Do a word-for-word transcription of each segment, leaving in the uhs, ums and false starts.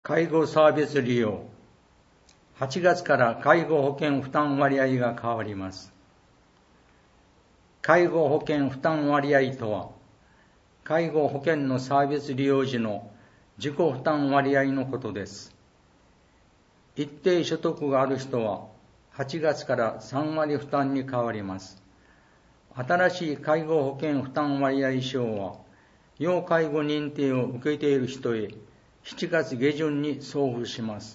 介護サービス利用。はちがつから介護保険負担割合が変わります。介護保険負担割合とは、介護保険のサービス利用時の自己負担割合のことです。一定所得がある人ははちがつからさんわり負担に変わります。新しい介護保険負担割合表は、要介護認定を受けている人へしちがつげじゅんに送付します。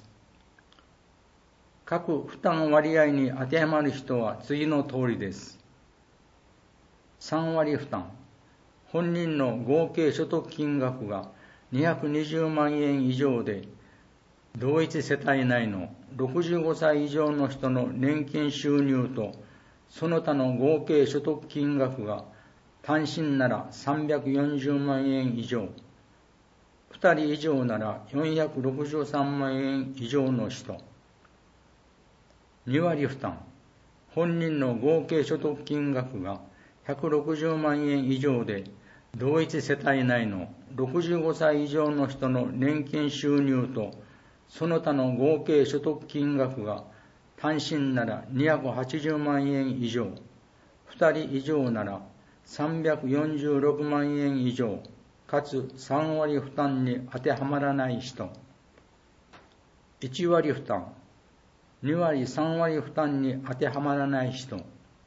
各負担割合に当てはまる人は次の通りです。さんわり負担。本人の合計所得金額がにひゃくにじゅうまんえん以上で、同一世帯内のろくじゅうごさい以上の人の年金収入とその他の合計所得金額が単身ならさんびゃくよんじゅうまんえん以上、ふたり以上ならよんひゃくろくじゅうさんまんえん以上の人。にわり負担。本人の合計所得金額がひゃくろくじゅうまんえん以上で、同一世帯内のろくじゅうごさい以上の人の年金収入とその他の合計所得金額が単身ならにひゃくはちじゅうまんえん以上、ふたり以上ならさんびゃくよんじゅうろくまんえん以上、かつさんわり負担に当てはまらない人。いちわり負担。にわりさんわり負担に当てはまらない人。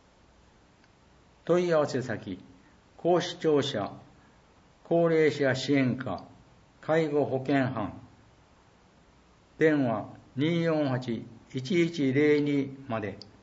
問い合わせ先、高視聴者、高齢者支援課、介護保険班。電話にーよんはち いちいちゼロにまで。